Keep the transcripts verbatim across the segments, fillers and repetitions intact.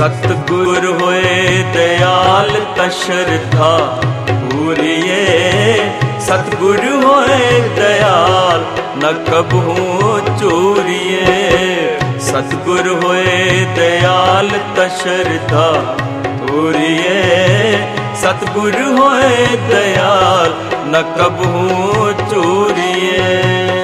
सतगुर होए दयाल तशरधा पूरिए। सतगुर होए दयाल न कबहू चोरिए। सतगुर होए दयाल तशरधा पूरिए। सतगुर होए दयाल न कबहू चोरिए।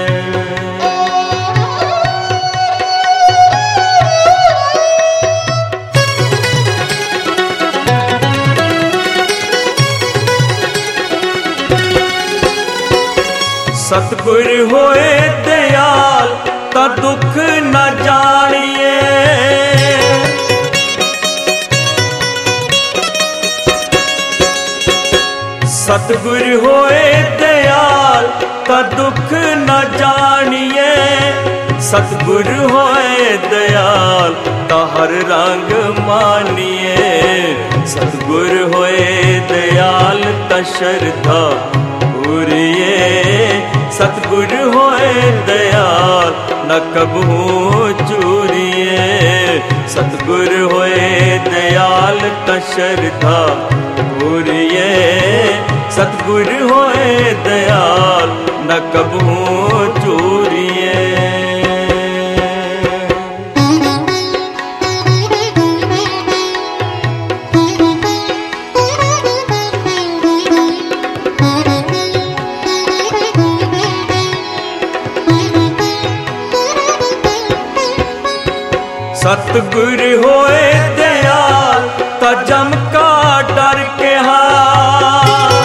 सतगुर होए दयाल ता दुख न जानिए। सतगुर होए दयाल ता दुख न जानिए। सतगुर होए दयाल ता हर रंग मानिए। सतगुर होए दयाल ता श्रद्धा पूरिए। सतगुर होए दयाल न कबहू चोरिए। सतगुर होए दयाल ता श्रद्धा पूरिए। सतगुर होए दयाल न कबहू चोरिए। सतगुर होए दयाल ता जम का डर के हा।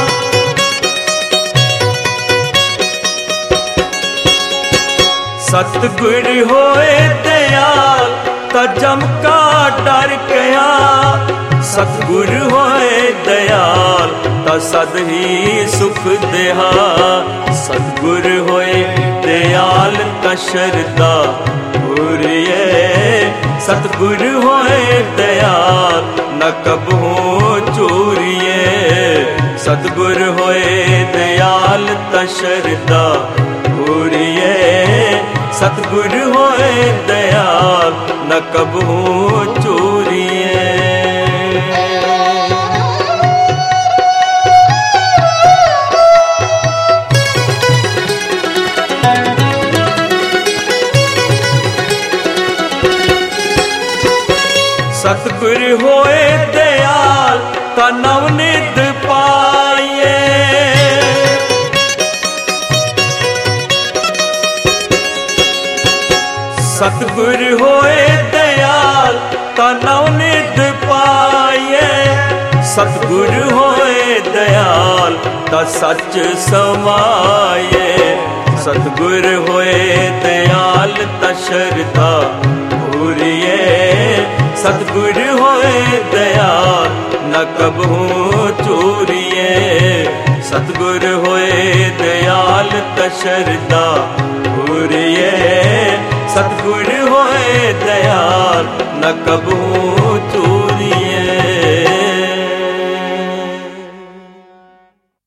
सतगुर होए दयाल ता जम का डर के हा। सतगुर होए दयाल ता सद ही सुख देहा। सतगुर होए दयाल ता श्रद्धा पूरिए। सतगुर होए दयाल न कबहू चोरिए। सतगुर होए दयाल ता श्रद्धा पूरिए। सतगुर होए दयाल न कबहू चोरिए। सतगुर होए दयाल ता नवनिध पाइए। सतगुर होए दयाल ता नवनिध पाइए। सतगुर होए दयाल ता सच समाये। सतगुर होए दयाल ता श्रद्धा पूरिए। सतगुर होए दयाल न कबहू चोरिए। सतगुर होए दयाल ता श्रद्धा पूरिए। सतगुर होए दयाल न कबहू